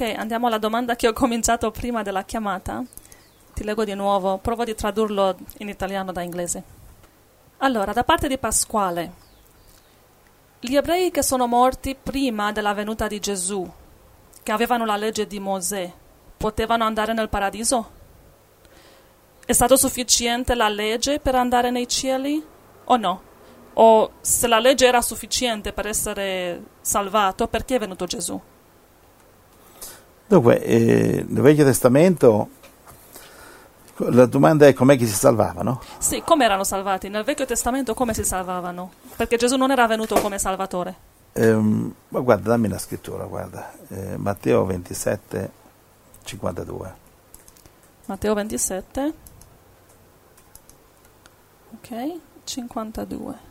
andiamo alla domanda che ho cominciato prima della chiamata. Ti leggo di nuovo, provo di tradurlo in italiano da inglese. Allora, da parte di Pasquale, gli ebrei che sono morti prima della venuta di Gesù, che avevano la legge di Mosè, potevano andare nel paradiso? È stato sufficiente la legge per andare nei cieli o no? O se la legge era sufficiente per essere salvato, perché è venuto Gesù? Dunque, nel Vecchio Testamento la domanda è com'è che si salvavano? Sì, come erano salvati? Nel Vecchio Testamento come si salvavano? Perché Gesù non era venuto come Salvatore. Ma guarda, dammi la scrittura, guarda. Matteo 27, 52. Matteo 27. Ok, 52.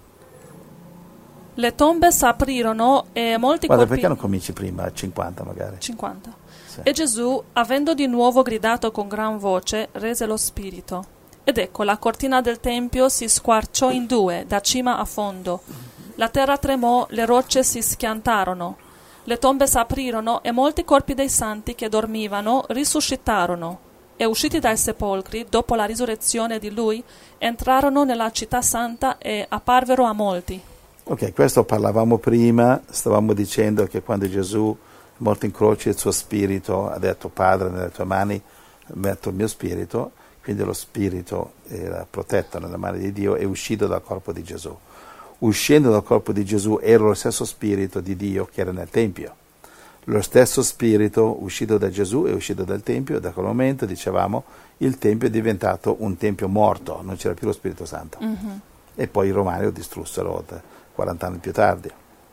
Le tombe s'aprirono e molti Guarda, corpi... perché non cominci prima, a 50 magari? 50. Sì. E Gesù, avendo di nuovo gridato con gran voce, rese lo spirito. Ed ecco, la cortina del tempio si squarciò in due, da cima a fondo. La terra tremò, le rocce si schiantarono. Le tombe s'aprirono e molti corpi dei santi che dormivano risuscitarono. E usciti dai sepolcri, dopo la risurrezione di lui, entrarono nella città santa e apparvero a molti. Ok, questo parlavamo prima, stavamo dicendo che quando Gesù è morto in croce il suo spirito ha detto: Padre, nelle tue mani metto il mio spirito, quindi lo spirito era protetto nelle mani di Dio, è uscito dal corpo di Gesù. Uscendo dal corpo di Gesù era lo stesso spirito di Dio che era nel Tempio. Lo stesso spirito uscito da Gesù è uscito dal Tempio, e da quel momento, dicevamo, il Tempio è diventato un Tempio morto, non c'era più lo Spirito Santo. Mm-hmm. E poi i Romani lo distrussero 40 anni più tardi.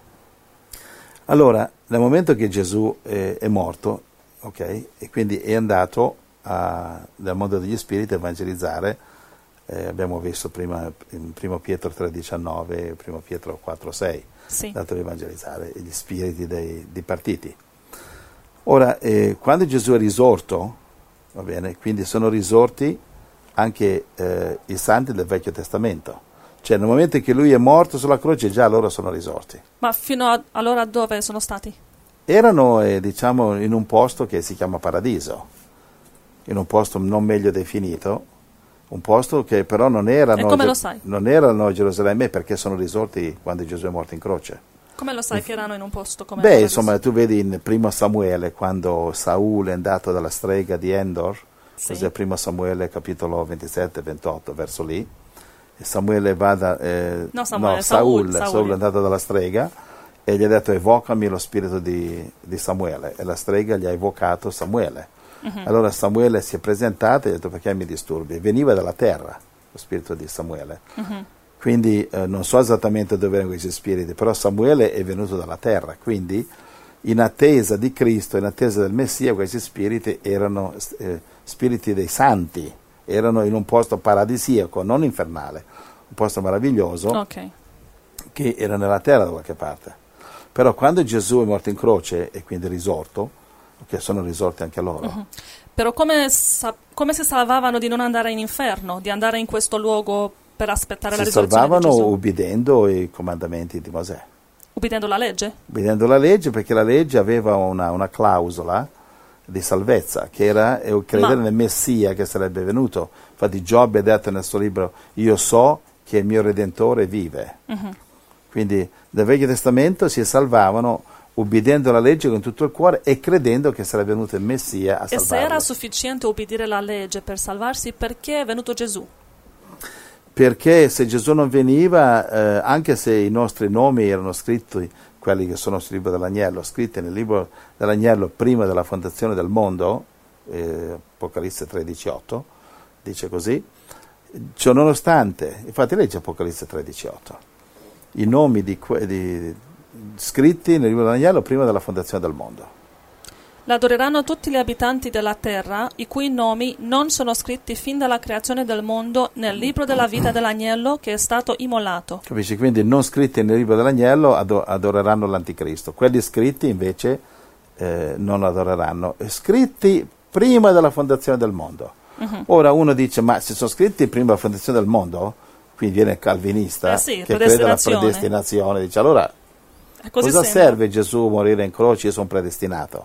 Allora, nel momento che Gesù è morto, ok, e quindi è andato nel mondo degli spiriti a evangelizzare, abbiamo visto prima in 1 Pietro 3,19 e 1 Pietro 4,6, Sì. è andato ad evangelizzare gli spiriti dei partiti. Ora, quando Gesù è risorto, va bene, quindi sono risorti anche i santi del Vecchio Testamento. Cioè, nel momento che lui è morto sulla croce, già loro sono risorti. Ma fino allora dove sono stati? Erano, diciamo, in un posto che si chiama Paradiso, in un posto non meglio definito, un posto che però non erano... E come lo sai? Non erano Gerusalemme, perché sono risorti quando Gesù è morto in croce. Come lo sai che erano in un posto come Beh, Paradiso? insomma, tu vedi in 1 Samuele, quando Saul è andato dalla strega di Endor, Sì. cos'è 1 Samuele capitolo 27-28, verso lì, e Samuele va da... Saul è andato dalla strega e gli ha detto: evocami lo spirito di Samuele, e la strega gli ha evocato Samuele. Uh-huh. Allora Samuele si è presentato e ha detto: perché mi disturbi? Veniva dalla terra lo spirito di Samuele. Uh-huh. Quindi non so esattamente dove erano questi spiriti, però Samuele è venuto dalla terra, quindi in attesa di Cristo, in attesa del Messia, questi spiriti erano spiriti dei santi, erano in un posto paradisiaco, non infernale, un posto meraviglioso, okay, che era nella terra da qualche parte. Però quando Gesù è morto in croce e quindi risorto, che sono risorti anche loro. Uh-huh. Però come si salvavano di non andare in inferno, di andare in questo luogo per aspettare la risurrezione di Gesù? Si salvavano ubbidendo i comandamenti di Mosè. Ubbidendo la legge? Ubbidendo la legge, perché la legge aveva una clausola di salvezza, che era credere nel Messia che sarebbe venuto. Infatti Giobbe ha detto nel suo libro: io so che il mio Redentore vive. Uh-huh. Quindi nel Vecchio Testamento si salvavano ubbidendo la legge con tutto il cuore e credendo che sarebbe venuto il Messia a salvarli. E se era sufficiente ubbidire la legge per salvarsi, perché è venuto Gesù? Perché se Gesù non veniva, anche se i nostri nomi erano scritti, quelli che sono sul libro dell'Agnello, scritti nel libro dell'Agnello prima della fondazione del mondo, Apocalisse 13,8, dice così, ciò nonostante, infatti legge Apocalisse 13,8, i nomi scritti nel libro dell'Agnello prima della fondazione del mondo. L'adoreranno tutti gli abitanti della terra, i cui nomi non sono scritti fin dalla creazione del mondo nel libro della vita dell'agnello che è stato immolato. Capisci? Quindi non scritti nel libro dell'agnello adoreranno l'anticristo, quelli scritti invece non lo adoreranno, scritti prima della fondazione del mondo. Uh-huh. Ora uno dice: ma se sono scritti prima della fondazione del mondo, quindi viene calvinista, sì, che crede alla predestinazione, dice: allora cosa serve Gesù morire in croce? Io sono predestinato.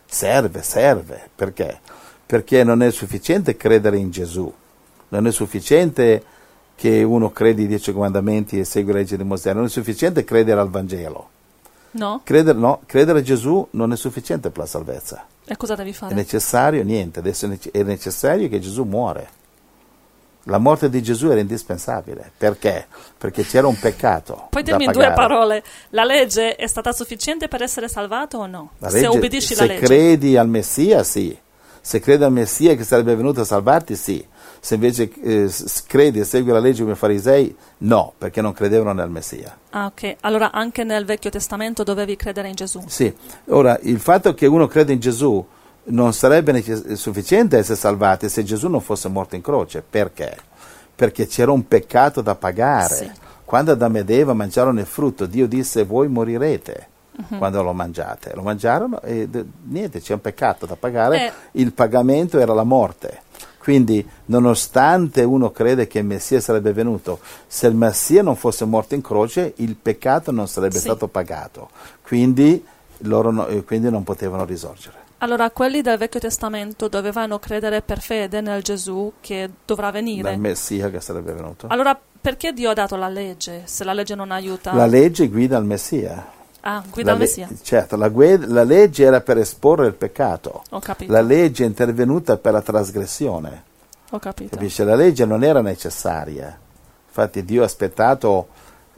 serve. Perché? Perché non è sufficiente credere in Gesù, non è sufficiente che uno credi i 10 comandamenti e segui la legge di Mosè, non è sufficiente credere al Vangelo. No? Credere a Gesù non è sufficiente per la salvezza. E cosa devi fare? È necessario niente, adesso è necessario che Gesù muore. La morte di Gesù era indispensabile. Perché? Perché c'era un peccato. Poi dimmi in 2 parole, la legge è stata sufficiente per essere salvato o no? Se obbedisci la legge. Se credi al Messia, sì. Se credi al Messia che sarebbe venuto a salvarti, sì. Se invece credi e segui la legge come i farisei, no, perché non credevano nel Messia. Ah, ok. Allora anche nel Vecchio Testamento dovevi credere in Gesù. Sì. Ora, il fatto che uno crede in Gesù non sarebbe sufficiente essere salvati se Gesù non fosse morto in croce. Perché? Perché c'era un peccato da pagare. Sì. Quando Adamo ed Eva mangiarono il frutto, Dio disse: voi morirete quando lo mangiate. Lo mangiarono e niente, c'è un peccato da pagare. Il pagamento era la morte. Quindi, nonostante uno crede che il Messia sarebbe venuto, se il Messia non fosse morto in croce, il peccato non sarebbe stato pagato. Quindi, quindi non potevano risorgere. Allora, quelli del Vecchio Testamento dovevano credere per fede nel Gesù che dovrà venire. Nel Messia che sarebbe venuto. Allora, perché Dio ha dato la legge, se la legge non aiuta? La legge guida il Messia. Ah, guida il Messia. Certo, la legge era per esporre il peccato. Ho capito. La legge è intervenuta per la trasgressione. Ho capito. Capisci? La legge non era necessaria. Infatti Dio ha aspettato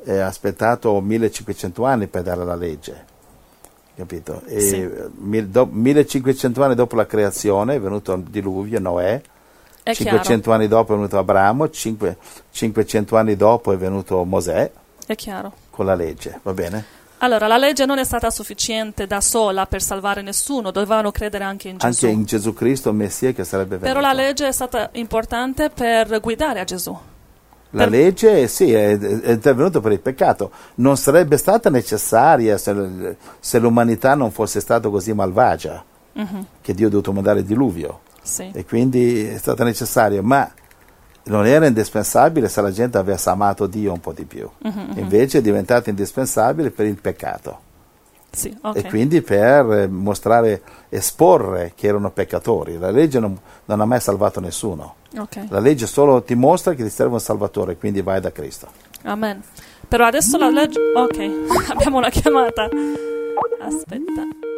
1500 anni per dare la legge. Capito? E 1500 anni dopo la creazione è venuto il diluvio, Noè. 500 anni dopo è venuto Abramo, 500 anni dopo è venuto Mosè. È chiaro. Con la legge, va bene? Allora, la legge non è stata sufficiente da sola per salvare nessuno, dovevano credere anche in Gesù. Anche in Gesù Cristo, il Messia che sarebbe venuto. Però la legge è stata importante per guidare a Gesù. La legge, sì, è intervenuta per il peccato. Non sarebbe stata necessaria se l'umanità non fosse stata così malvagia, che Dio ha dovuto mandare il diluvio. Sì. E quindi è stata necessaria, ma non era indispensabile se la gente avesse amato Dio un po' di più. Invece è diventata indispensabile per il peccato. Sì, okay. E quindi per esporre che erano peccatori. La legge non ha mai salvato nessuno. Okay. La legge solo ti mostra che ti serve un Salvatore, quindi vai da Cristo. Amen. Però adesso la legge... Ok, abbiamo una chiamata. Aspetta.